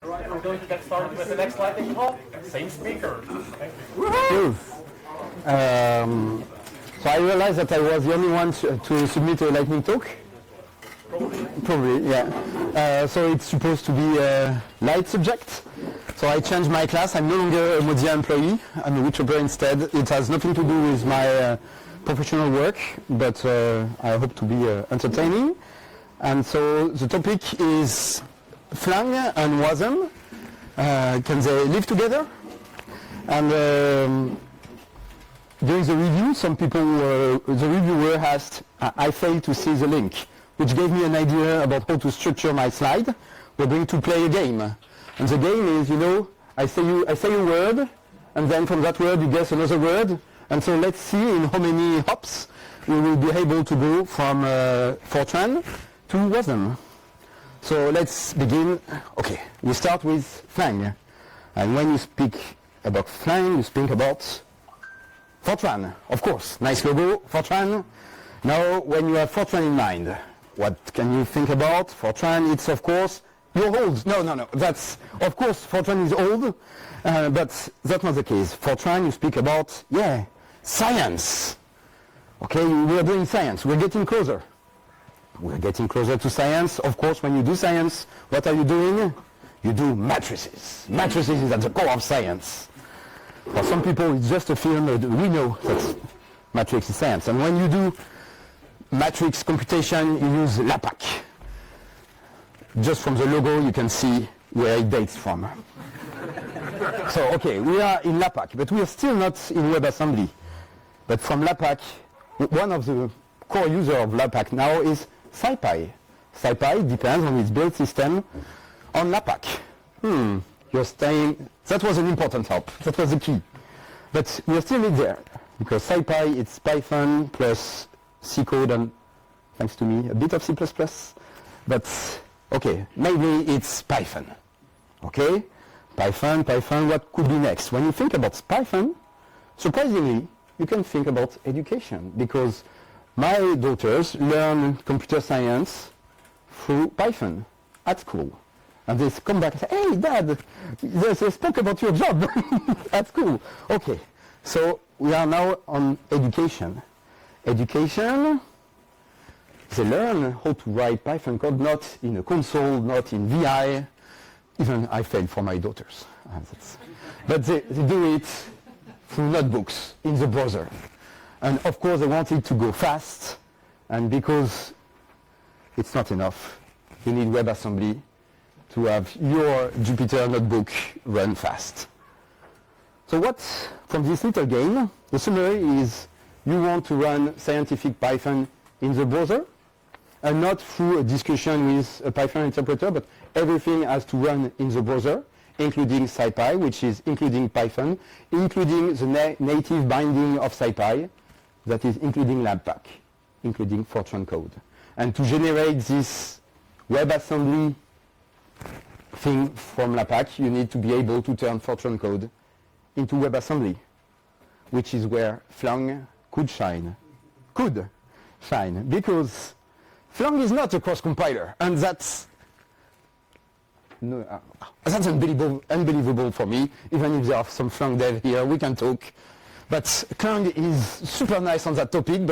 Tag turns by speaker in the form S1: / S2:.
S1: All right, we're going to get started with the next lightning talk. Same speaker. Thank you.
S2: Cool. So I realized that I was the only one to submit a lightning talk. Probably, yeah. So it's supposed to be a light subject. So I changed my class. I'm no longer a Modia employee. I'm a Witchoper instead. It has nothing to do with my professional work, but I hope to be entertaining. And so the topic is Flang and Wasm. Can they live together? And during the review, some people, the reviewer asked, I failed to see the link, which gave me an idea about how to structure my slide. We're going to play a game. And the game is, you know, I say a word, and then from that word you guess another word. And so let's see in how many hops we will be able to go from Fortran to Wasm. So let's begin. Okay, we start with Flang. And when you speak about Flang, you speak about Fortran, of course. Nice logo, Fortran. Now, when you have Fortran in mind, what can you think about? Fortran, it's of course, you're old. No. That's, of course, Fortran is old, but that's not the case. Fortran, you speak about, yeah, science. Okay, we're doing science. We're getting closer. We're getting closer to science. Of course, when you do science, what are you doing? You do matrices. Matrices is at the core of science. For some people, it's just a film. We know that matrix is science. And when you do matrix computation, you use LAPACK. Just from the logo, you can see where it dates from. So, okay, we are in LAPACK, but we are still not in WebAssembly. But from LAPACK, one of the core users of LAPACK now is SciPy. SciPy depends on its build system on LAPACK. You're staying, that was an important help. That was the key. But we're still in there, because SciPy, it's Python plus C code and, thanks to me, a bit of C++. But, okay, maybe it's Python. Okay? Python, what could be next? When you think about Python, surprisingly, you can think about education, because my daughters learn computer science through Python at school. And they come back and say, hey, Dad, they spoke about your job at school. Okay, so we are now on education. Education, they learn how to write Python code, not in a console, not in VI. Even I failed for my daughters. But they do it through notebooks in the browser. And of course, they want it to go fast. And because it's not enough, you need WebAssembly to have your Jupyter notebook run fast. So what, from this little game, the summary is you want to run scientific Python in the browser, and not through a discussion with a Python interpreter, but everything has to run in the browser, including SciPy, which is including Python, including the native binding of SciPy, that is including LAPACK, including Fortran code. And to generate this WebAssembly thing from LAPACK, you need to be able to turn Fortran code into WebAssembly, which is where Flang could shine. Could shine, because Flang is not a cross-compiler, and that's unbelievable for me. Even if there are some Flang dev here, we can talk. But Clang is super nice on that topic, but